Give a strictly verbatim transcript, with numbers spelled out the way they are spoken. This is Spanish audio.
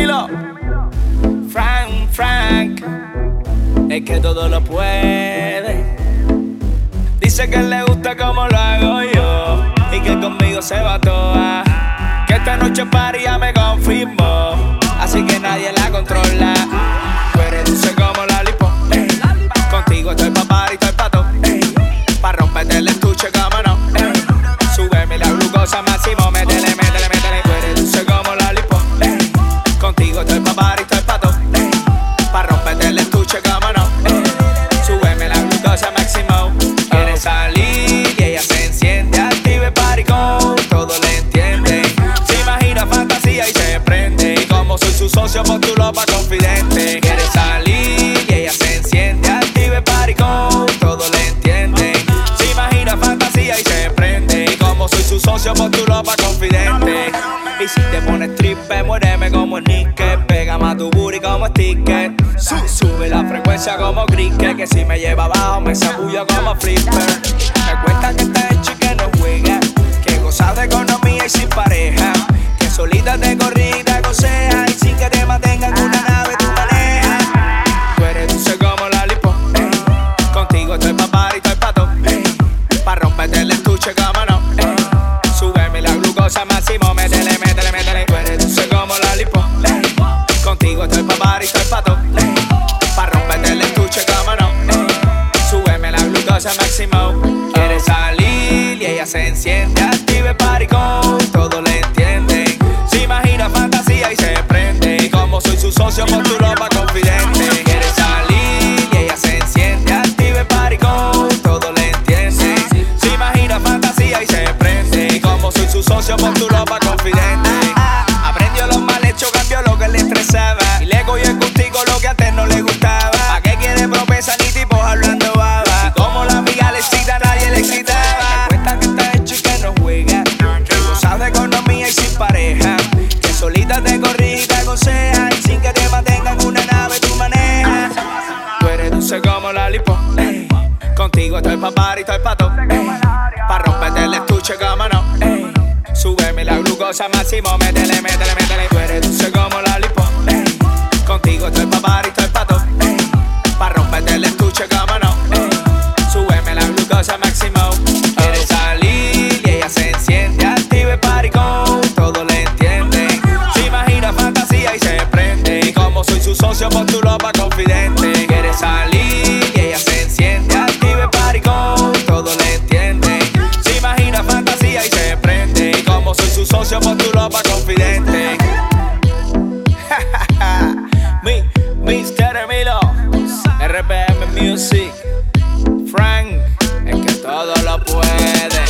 Milo. Frank, Frank, es que todo lo puede. Dice que le gusta como lo hago yo y que conmigo se va toda. Que esta noche party ya me confirmó, así que nadie la controla. Tú eres dulce como la lipo, ey. Contigo estoy pa' party, estoy pa' todo, ey. Pa' romperte el estuche, como no, ey. Súbeme la glucosa máximo, métele, métele, métele. Tú eres dulce como la lipo, ey. Contigo estoy pa' party, estoy pa' todo, ey. Pa' romperte el estuche, como no, ey. Súbeme la glucosa máximo. Quiere salir y ella se enciende, activa el party con todo le entiende. Se imagina fantasía y se prende. Y como soy su socio, postulo pa' confidente. Quiere salir y ella se enciende, activa el party con todo le entiende. Se imagina fantasía y se prende. Y como soy su socio, postulo pa' confidente. Y si te pones tripe, muéreme como el Nike. Pégame a tu booty como sticker. Su, sube la frecuencia como cricket. Que si me lleva abajo me zambullo como flipper. Me cuentan que estás hecho y que no juega, que gozas de economía y sin pareja, que solita te corrida aconseja y sin que te mantengan en una nave tú manejas. Tú eres dulce como la lipo, ey. Contigo estoy pa' party, estoy pa' todo, ey. Pa' romperte el estuche, como no, ey. Súbeme la glucosa máximo, métele, métele, métele. Tú eres dulce como la lipo, ey. Contigo estoy pa' party, estoy pa' todo, ey. Pa' romperte el estuche, como no, ey. Súbeme la glucosa máximo. Quiere salir y ella se enciende, activa el party con todo le entiende. Se imagina fantasía y se prende. Y como soy su socio, postulo pa' confidente. Quiere salir y ella se enciende, activa el party con todo le entiende. Se imagina fantasía y se prende. Y como soy su socio, postulo pa' confidente. Aprendió lo mal hecho, cambió lo que le estresaba. Y le cogió contigo lo que antes no le gustaba. ¿Pa' qué quiere propesa ni tipos hablando baba? Si como la amiga le excita, nadie le excitaba. Me cuentan que está hecho y que no juega, que gozas de economía y sin pareja, que solita te corrige y te aconseja y sin que te mantengan en una nave tú manejas. Tú eres dulce como la lipo, ey. Contigo estoy pa' party, estoy pa' todo, ey. Pa' romperte el estuche, como no, ey. Súbeme la glucosa máximo, métele, métele, métele. Tú eres dulce como la lipo, ey. Contigo estoy pa' party, estoy pa' todo, ey. Pa' romperte el estuche, como no, ey. Súbeme la glucosa máximo. Quiere salir y ella se enciende, activa el party con todo le entiende. Se imagina fantasía y se prende. Y como soy su socio, postulo pa' confidente. Quiere salir y ella se enciende, activa el party con todo le entiende. Se imagina fantasía y se prende. Y como soy su socio, postulo pa' confidente. Mi, mister Milo, R P M Music. Frank, es que todo lo puede.